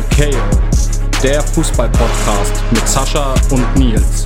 KO, der Fußball-Podcast mit Sascha und Nils.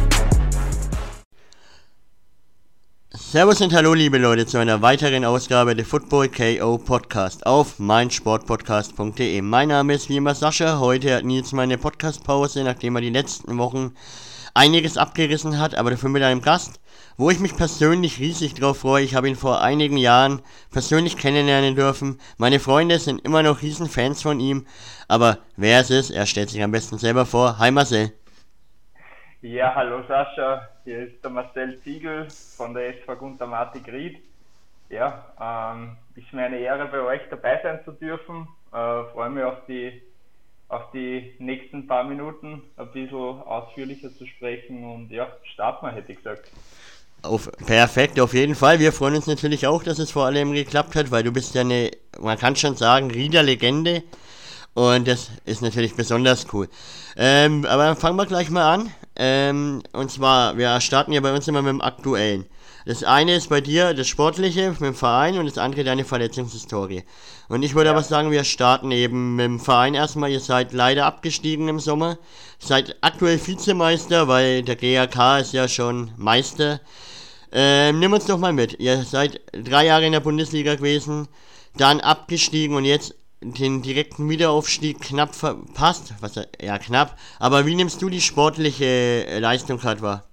Servus und hallo liebe Leute zu einer weiteren Ausgabe der Football KO Podcast auf meinsportpodcast.de. Mein Name ist wie immer Sascha. Heute hat Nils meine Podcast-Pause, nachdem er die letzten Wochen einiges abgerissen hat, aber dafür mit einem Gast, wo ich mich persönlich riesig drauf freue. Ich habe ihn vor einigen Jahren persönlich kennenlernen dürfen. Meine Freunde sind immer noch Riesenfans von ihm, aber wer es ist, er stellt sich am besten selber vor. Hi Marcel. Ja, hallo Sascha, hier ist der Marcel Ziegel von der SV Gunter Martig Ried. Ja, ist mir eine Ehre, bei euch dabei sein zu dürfen. Freue mich auf die nächsten paar Minuten ein bisschen ausführlicher zu sprechen und ja, starten wir, hätte ich gesagt. Perfekt, auf jeden Fall. Wir freuen uns natürlich auch, dass es vor allem geklappt hat, weil du bist ja eine, man kann schon sagen, Rieder Legende. Und das ist natürlich besonders cool. Aber dann fangen wir gleich mal an. Und zwar, wir starten ja bei uns immer mit dem Aktuellen. Das eine ist bei dir das Sportliche mit dem Verein und das andere deine Verletzungshistorie. Und ich würde aber sagen, wir starten eben mit dem Verein erstmal. Ihr seid leider abgestiegen im Sommer. Seid aktuell Vizemeister, weil der GAK ist ja schon Meister. Nimm uns doch mal mit. Ihr seid 3 Jahre in der Bundesliga gewesen, dann abgestiegen und jetzt den direkten Wiederaufstieg knapp verpasst. Ja, knapp. Aber wie nimmst du die sportliche Leistung gerade wahr?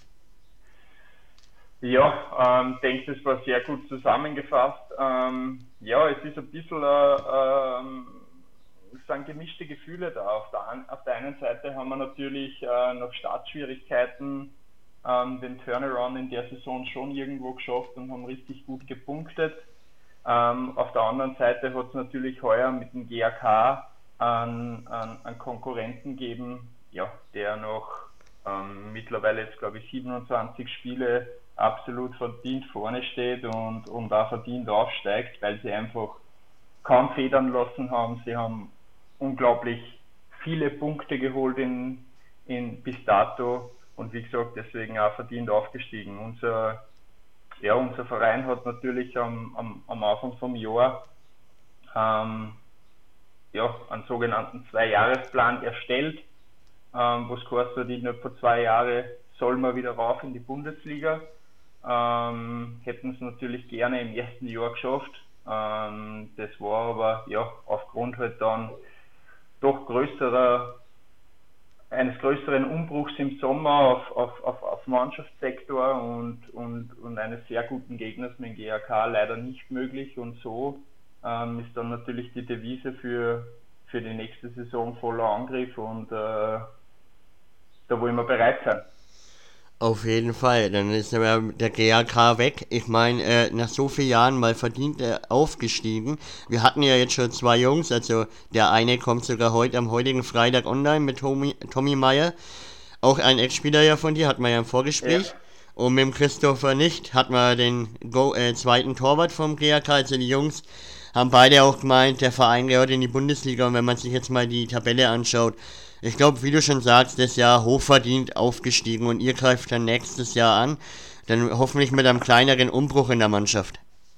Ja, denke, das war sehr gut zusammengefasst. Ja, es ist ein bisschen sind gemischte Gefühle da. Auf der einen Seite haben wir natürlich noch Startschwierigkeiten, den Turnaround in der Saison schon irgendwo geschafft und haben richtig gut gepunktet. Auf der anderen Seite hat es natürlich heuer mit dem GAK einen Konkurrenten gegeben, ja, der noch mittlerweile jetzt glaube ich 27 Spiele absolut verdient vorne steht und auch verdient aufsteigt, weil sie einfach kaum federn lassen haben. Sie haben unglaublich viele Punkte geholt bis dato und wie gesagt deswegen auch verdient aufgestiegen. Unser Verein hat natürlich am Anfang vom Jahr einen sogenannten 2-Jahresplan erstellt, wo es heißt, innerhalb von 2 Jahren soll man wieder rauf in die Bundesliga. Hätten es natürlich gerne im ersten Jahr geschafft. Das war aber aufgrund halt dann doch eines größeren Umbruchs im Sommer auf Mannschaftssektor und eines sehr guten Gegners mit dem GAK leider nicht möglich und so ist dann natürlich die Devise für die nächste Saison voller Angriff und da wollen wir bereit sein. Auf jeden Fall, dann ist aber der GAK weg. Ich meine, nach so vielen Jahren mal verdient aufgestiegen. Wir hatten ja jetzt schon 2 Jungs, also der eine kommt sogar am heutigen Freitag online mit Tommy Meyer. Auch ein Ex-Spieler ja von dir, hatten wir ja im Vorgespräch. Ja. Und mit dem Christopher Nicht hat man den zweiten Torwart vom GAK, also die Jungs haben beide auch gemeint, der Verein gehört in die Bundesliga und wenn man sich jetzt mal die Tabelle anschaut, ich glaube, wie du schon sagst, das Jahr hochverdient aufgestiegen und ihr greift dann nächstes Jahr an, dann hoffentlich mit einem kleineren Umbruch in der Mannschaft.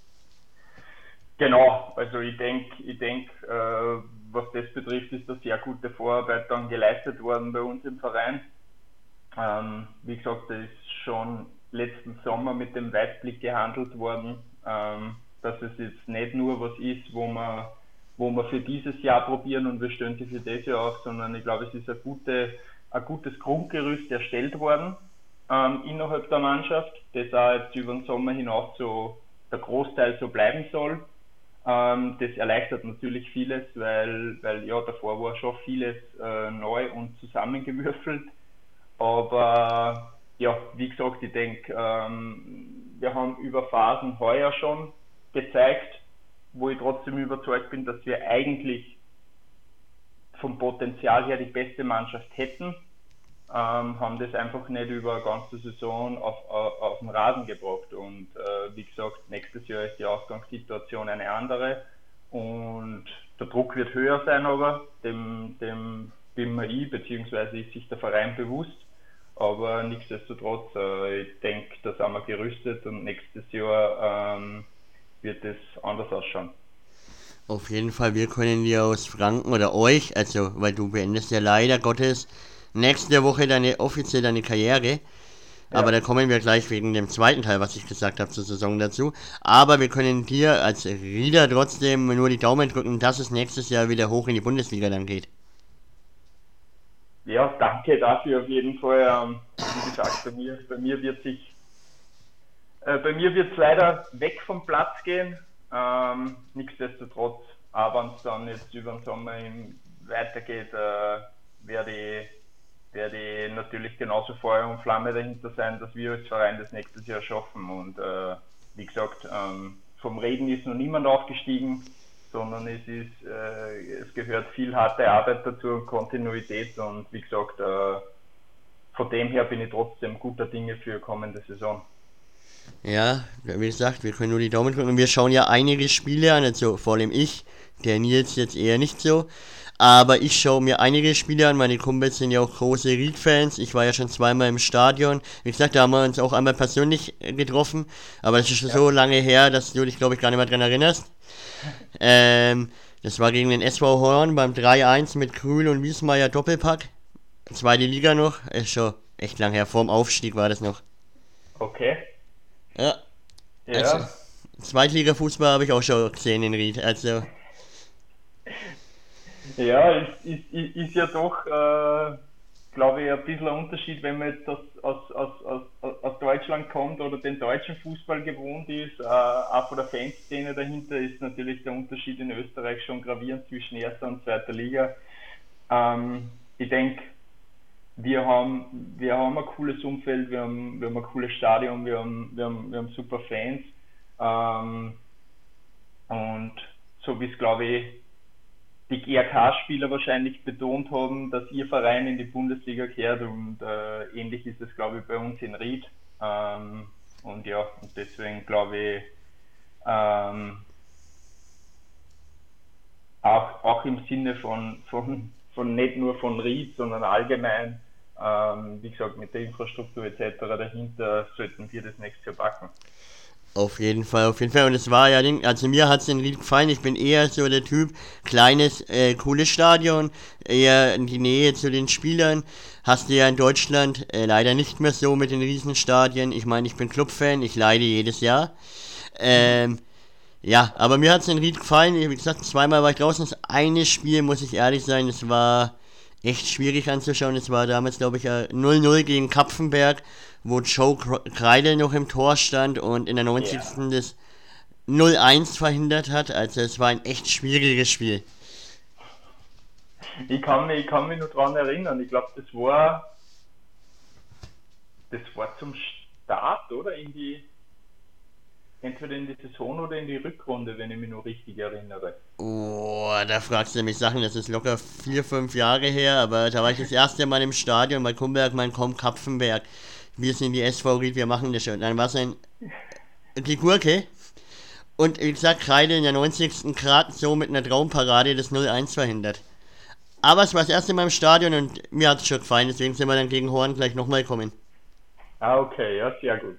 Genau, also ich denke, was das betrifft, ist da sehr gute Vorarbeit dann geleistet worden bei uns im Verein. Wie gesagt, da ist schon letzten Sommer mit dem Weitblick gehandelt worden, dass es jetzt nicht nur was ist, wo wir für dieses Jahr probieren und wir stellen sie für das Jahr auf, sondern ich glaube, es ist ein gutes Grundgerüst erstellt worden innerhalb der Mannschaft, das auch jetzt über den Sommer hinaus so der Großteil so bleiben soll. Das erleichtert natürlich vieles, weil davor war schon vieles neu und zusammengewürfelt. Aber ja, wie gesagt, ich denke, wir haben über Phasen heuer schon gezeigt, wo ich trotzdem überzeugt bin, dass wir eigentlich vom Potenzial her die beste Mannschaft hätten, haben das einfach nicht über eine ganze Saison auf den Rasen gebracht. Und wie gesagt, nächstes Jahr ist die Ausgangssituation eine andere und der Druck wird höher sein, aber dem bin mir beziehungsweise ist sich der Verein bewusst. Aber nichtsdestotrotz, ich denke, da sind wir gerüstet und nächstes Jahr wird es anders ausschauen. Auf jeden Fall, wir können dir aus Franken oder euch, also weil du beendest ja leider Gottes nächste Woche offiziell deine Karriere. Aber Ja. da kommen wir gleich wegen dem zweiten Teil, was ich gesagt habe zur Saison dazu. Aber wir können dir als Rieder trotzdem nur die Daumen drücken, dass es nächstes Jahr wieder hoch in die Bundesliga dann geht. Ja, danke dafür auf jeden Fall. Wie gesagt, bei mir wird es leider weg vom Platz gehen. Nichtsdestotrotz, aber wenn es dann jetzt über den Sommer weitergeht, werde ich natürlich genauso Feuer und Flamme dahinter sein, dass wir als Verein das nächstes Jahr schaffen. Und wie gesagt, vom Reden ist noch niemand aufgestiegen, sondern es gehört viel harte Arbeit dazu und Kontinuität. Und wie gesagt, von dem her bin ich trotzdem guter Dinge für kommende Saison. Ja, wie gesagt, wir können nur die Daumen drücken. Wir schauen ja einige Spiele an, also vor allem ich, der Nils jetzt eher nicht so. Aber ich schaue mir einige Spiele an, meine Kumpels sind ja auch große Ried-Fans. Ich war ja schon zweimal im Stadion. Wie gesagt, da haben wir uns auch einmal persönlich getroffen. Aber das ist schon so lange her, dass du dich, glaube ich, gar nicht mehr dran erinnerst. Das war gegen den SV Horn beim 3-1 mit Krühl und Wiesmeier Doppelpack. Zweite Liga noch. Ist schon echt lang her. Vorm Aufstieg war das noch. Okay. Ja. Ja. Also, Zweitliga-Fußball habe ich auch schon gesehen in Ried. Also, Ja, ist ja doch, glaube ich, ein bisschen ein Unterschied, wenn man jetzt aus Deutschland kommt oder den deutschen Fußball gewohnt ist. Auch von der Fanszene dahinter ist natürlich der Unterschied in Österreich schon gravierend zwischen erster und zweiter Liga. Ich denke, wir haben ein cooles Umfeld, wir haben ein cooles Stadion, wir haben super Fans. Und so wie es, glaube ich, die GRK-Spieler wahrscheinlich betont haben, dass ihr Verein in die Bundesliga gehört, und ähnlich ist es, glaube ich, bei uns in Ried. Und ja, und deswegen glaube ich, auch im Sinne von nicht nur von Ried, sondern allgemein, wie gesagt, mit der Infrastruktur etc. dahinter sollten wir das nächste Jahr packen. auf jeden Fall, auf jeden Fall. Und es war ja, also mir hat es in Ried gefallen. Ich bin eher so der Typ, kleines, cooles Stadion, eher in die Nähe zu den Spielern. Hast du ja in Deutschland leider nicht mehr so mit den Riesenstadien. Ich meine, ich bin Clubfan, ich leide jedes Jahr. Ja, aber mir hat es in Ried gefallen. Wie gesagt, zweimal war ich draußen. Das eine Spiel, muss ich ehrlich sein, es war echt schwierig anzuschauen. Es war damals, glaube ich, 0-0 gegen Kapfenberg, wo Joe Kreidel noch im Tor stand und in der 90. Ja. das 0-1 verhindert hat. Also es war ein echt schwieriges Spiel. Ich kann mich nur daran erinnern. Ich glaube, das war zum Start, oder? Entweder in die Saison oder in die Rückrunde, wenn ich mich noch richtig erinnere. Oh, da fragst du mich Sachen, das ist locker 4, 5 Jahre her, aber da war ich das erste Mal im Stadion bei Kumberg, mein komm, Kapfenberg. Wir sind die SV Ried, wir machen das schon. Dann war es die Gurke. Und wie gesagt, Kreidel in der 90. Grad so mit einer Traumparade das 0-1 verhindert. Aber es war das erste Mal im Stadion und mir hat es schon gefallen, deswegen sind wir dann gegen Horn gleich nochmal kommen. Ah, okay, ja, sehr gut.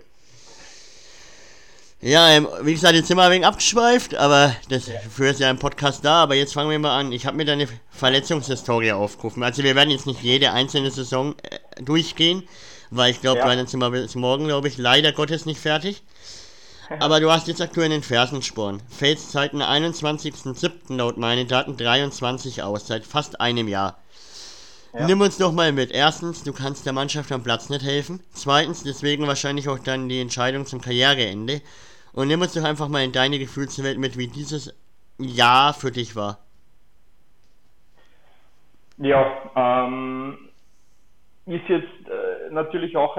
Ja, wie gesagt, jetzt sind wir ein wenig abgeschweift, aber dafür ist ja ein Podcast da. Aber jetzt fangen wir mal an. Ich habe mir da eine Verletzungshistorie aufgerufen. Also wir werden jetzt nicht jede einzelne Saison durchgehen, weil ich glaube, Ja. dann sind wir bis morgen, glaube ich, leider Gottes nicht fertig. Aber du hast jetzt aktuell einen Fersensporn. Fällst seit dem 21.07. laut meinen Daten 23 aus, seit fast einem Jahr. Ja. Nimm uns doch mal mit. Erstens, du kannst der Mannschaft am Platz nicht helfen. Zweitens, deswegen wahrscheinlich auch dann die Entscheidung zum Karriereende. Und nimm uns doch einfach mal in deine Gefühlswelt mit, wie dieses Jahr für dich war. Ja, ist jetzt natürlich auch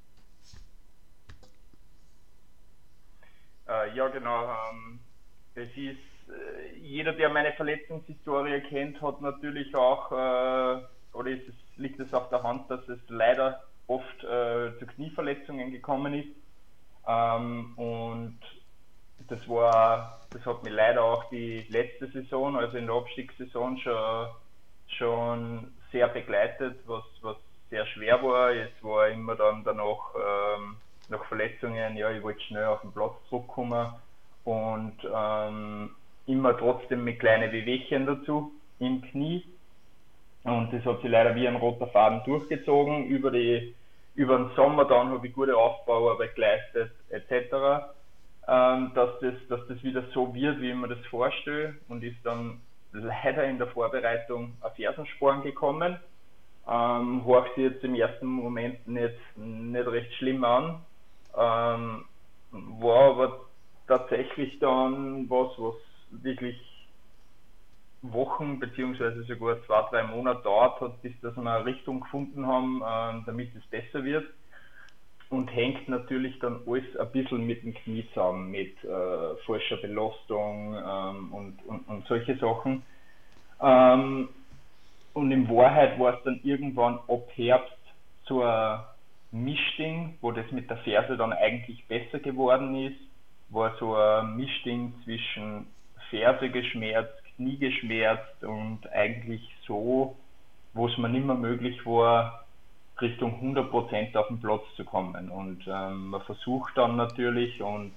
ja, genau. Es ist, jeder, der meine Verletzungshistorie kennt, hat natürlich auch, oder liegt es auf der Hand, dass es leider oft zu Knieverletzungen gekommen ist. Und das hat mich leider auch die letzte Saison, also in der Abstiegssaison, schon sehr begleitet, was sehr schwer war. Es war immer dann danach, nach Verletzungen, ja, ich wollte schnell auf den Platz zurückkommen, und immer trotzdem mit kleinen Wehwehchen dazu im Knie. Und das hat sich leider wie ein roter Faden durchgezogen. Über den Sommer dann habe ich gute Aufbauarbeit geleistet etc. Dass das wieder so wird, wie ich mir das vorstelle, und ist dann leider in der Vorbereitung auf Fersensporn gekommen. Hört sich jetzt im ersten Moment nicht recht schlimm an. War aber tatsächlich dann was wirklich Wochen beziehungsweise sogar 2-3 Monate dauert hat, bis dass wir eine Richtung gefunden haben, damit es besser wird. Und hängt natürlich dann alles ein bisschen mit dem Knie zusammen, mit falscher Belastung und solche Sachen. Und in Wahrheit war es dann irgendwann ab Herbst so ein Mischding, wo das mit der Ferse dann eigentlich besser geworden ist. War so ein Mischding zwischen Ferse geschmerzt, Knie geschmerzt und eigentlich so, wo es mir nicht mehr möglich war, Richtung 100% auf den Platz zu kommen. Und man versucht dann natürlich und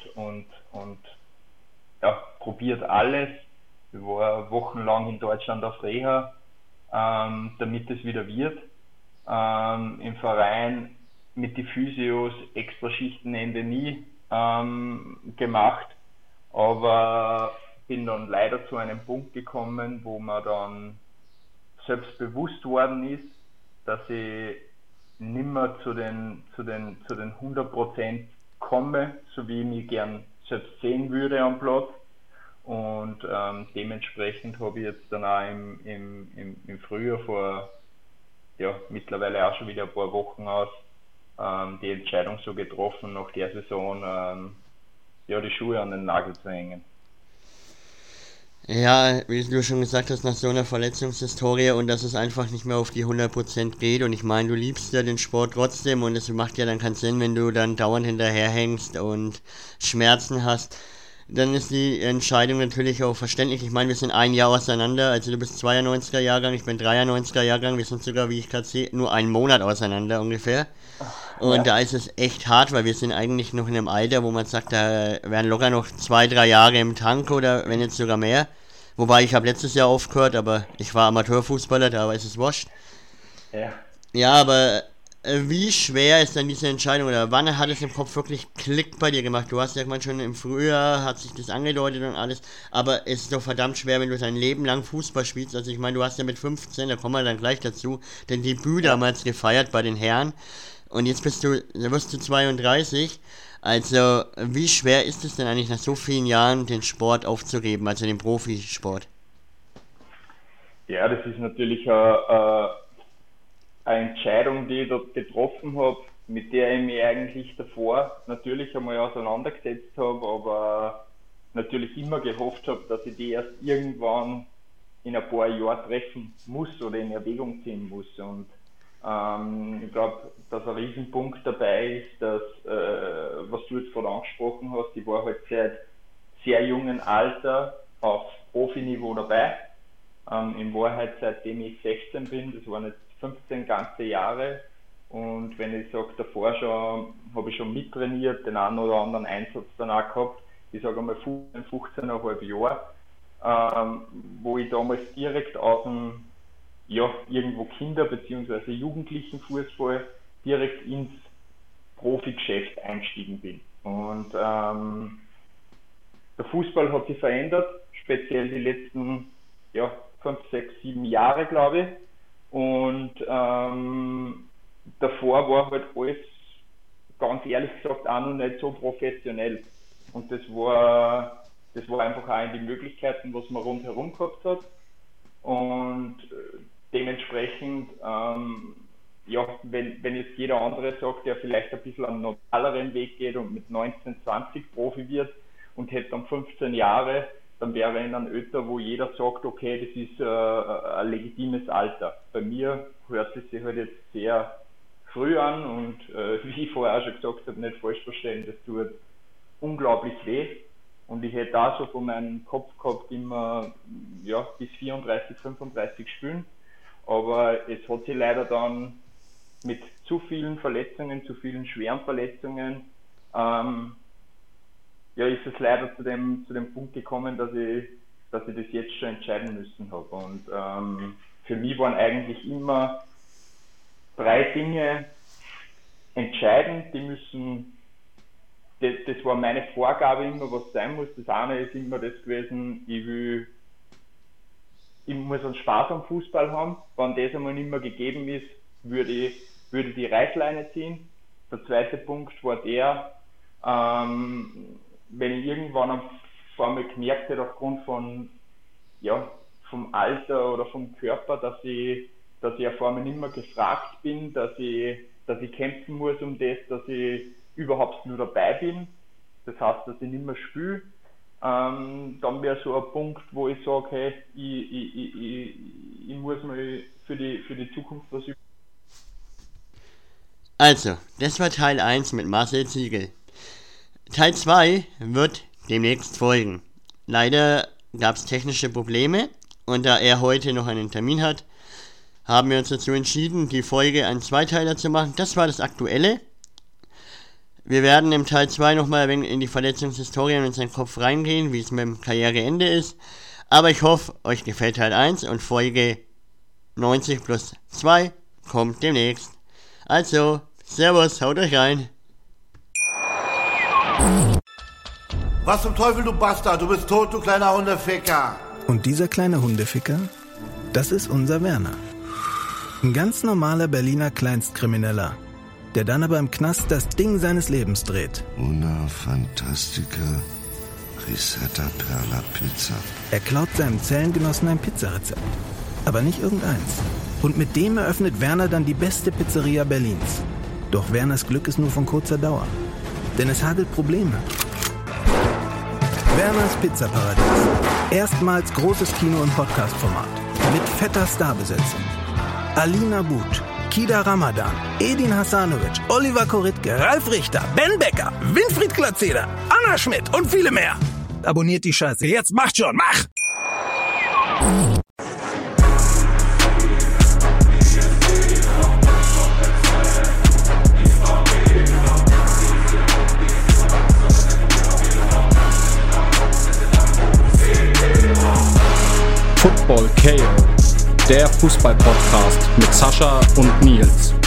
ja, probiert alles. Ich war wochenlang in Deutschland auf Reha, damit es wieder wird. Im Verein mit den Physios extra Schichtenende nie gemacht, aber bin dann leider zu einem Punkt gekommen, wo man dann selbst bewusst worden ist, dass ich nimmer zu den 100% komme, so wie ich mich gern selbst sehen würde am Platz. Und dementsprechend habe ich jetzt dann auch im Frühjahr vor mittlerweile auch schon wieder ein paar Wochen aus die Entscheidung so getroffen, nach der Saison die Schuhe an den Nagel zu hängen. Ja, wie du schon gesagt hast, nach so einer Verletzungshistorie und dass es einfach nicht mehr auf die 100% geht, und ich meine, du liebst ja den Sport trotzdem und es macht ja dann keinen Sinn, wenn du dann dauernd hinterherhängst und Schmerzen hast. Dann ist die Entscheidung natürlich auch verständlich. Ich meine, wir sind ein Jahr auseinander, also du bist 92er Jahrgang, ich bin 93er Jahrgang, wir sind sogar, wie ich gerade sehe, nur einen Monat auseinander ungefähr. Und Ja. da ist es echt hart, weil wir sind eigentlich noch in einem Alter, wo man sagt, da wären locker noch 2-3 Jahre im Tank oder wenn jetzt sogar mehr. Wobei ich habe letztes Jahr aufgehört, aber ich war Amateurfußballer, da ist es wurscht. Ja. Ja, aber wie schwer ist dann diese Entscheidung oder wann hat es im Kopf wirklich Klick bei dir gemacht? Du hast ja gemeint, schon im Frühjahr hat sich das angedeutet und alles, aber es ist doch verdammt schwer, wenn du dein Leben lang Fußball spielst. Also ich meine, du hast ja mit 15, da kommen wir dann gleich dazu, den Debüt damals gefeiert bei den Herren und jetzt wirst du 32. Also wie schwer ist es denn eigentlich nach so vielen Jahren den Sport aufzugeben, also den Profisport? Ja, das ist natürlich eine Entscheidung, die ich dort getroffen habe, mit der ich mich eigentlich davor natürlich einmal auseinandergesetzt habe, aber natürlich immer gehofft habe, dass ich die erst irgendwann in ein paar Jahren treffen muss oder in Erwägung ziehen muss. Und ich glaube, dass ein Riesenpunkt dabei ist, dass, was du jetzt gerade angesprochen hast, ich war halt seit sehr jungen Alter auf Profiniveau dabei. In Wahrheit seitdem ich 16 bin, das waren jetzt 15 ganze Jahre. Und wenn ich sage, davor schon, habe ich schon mittrainiert, den einen oder anderen Einsatz dann auch gehabt. Ich sage einmal 15,5 Jahre, wo ich damals direkt aus dem, irgendwo Kinder- bzw. Jugendlichen-Fußball direkt ins Profigeschäft eingestiegen bin. Und der Fußball hat sich verändert, speziell die letzten 5, 6, 7 Jahre, glaube ich. Und davor war halt alles, ganz ehrlich gesagt, auch noch nicht so professionell. Und das war einfach auch in die Möglichkeiten, was man rundherum gehabt hat. Und dementsprechend, wenn jetzt jeder andere sagt, der vielleicht ein bisschen einen normaleren Weg geht und mit 19, 20 Profi wird und hätte dann 15 Jahre, dann wäre er in einem Alter, wo jeder sagt, okay, das ist ein legitimes Alter. Bei mir hört es sich halt jetzt sehr früh an und wie ich vorher auch schon gesagt habe, nicht falsch verstehen, das tut unglaublich weh. Und ich hätte auch so von meinem Kopf gehabt, immer bis 34, 35 spielen. Aber es hat sich leider dann mit zu vielen Verletzungen, zu vielen schweren Verletzungen, ist es leider zu dem Punkt gekommen, dass ich das jetzt schon entscheiden müssen habe. Und für mich waren eigentlich immer 3 Dinge entscheidend, die müssen, das war meine Vorgabe immer, was sein muss. Das eine ist immer das gewesen, ich muss einen Spaß am Fußball haben. Wenn das einmal nicht mehr gegeben ist, würde ich die Reißleine ziehen. Der zweite Punkt war der, wenn ich irgendwann vor allem gemerkt hätte, aufgrund vom Alter oder vom Körper, dass ich auf einmal nicht mehr gefragt bin, dass ich kämpfen muss um das, dass ich überhaupt nur dabei bin. Das heißt, dass ich nicht mehr spiele. Dann wäre so ein Punkt, wo ich sage, hey, ich muss mir für die Zukunft was üben. Also, das war Teil 1 mit Marcel Ziegel. Teil 2 wird demnächst folgen. Leider gab es technische Probleme und da er heute noch einen Termin hat, haben wir uns dazu entschieden, die Folge einen Zweiteiler zu machen. Das war das Aktuelle. Wir werden im Teil 2 nochmal ein wenig in die Verletzungshistorie in seinen Kopf reingehen, wie es mit dem Karriereende ist. Aber ich hoffe, euch gefällt Teil 1 und Folge 90+2 kommt demnächst. Also, Servus, haut euch rein. Was zum Teufel, du Bastard, du bist tot, du kleiner Hundeficker. Und dieser kleine Hundeficker, das ist unser Werner. Ein ganz normaler Berliner Kleinstkrimineller, der dann aber im Knast das Ding seines Lebens dreht. Una Fantastica Risetta Perla Pizza. Er klaut seinem Zellengenossen ein Pizzarezept, aber nicht irgendeins. Und mit dem eröffnet Werner dann die beste Pizzeria Berlins. Doch Werners Glück ist nur von kurzer Dauer, denn es hagelt Probleme. Werners Pizzaparadies. Erstmals großes Kino- und Podcast-Format. Mit fetter Starbesetzung. Alina But, Kida Ramadan, Edin Hasanovic, Oliver Koritke, Ralf Richter, Ben Becker, Winfried Glatzeder, Anna Schmidt und viele mehr. Abonniert die Scheiße. Jetzt macht schon, mach! Football KO, der Fußball-Podcast mit Sascha und Nils.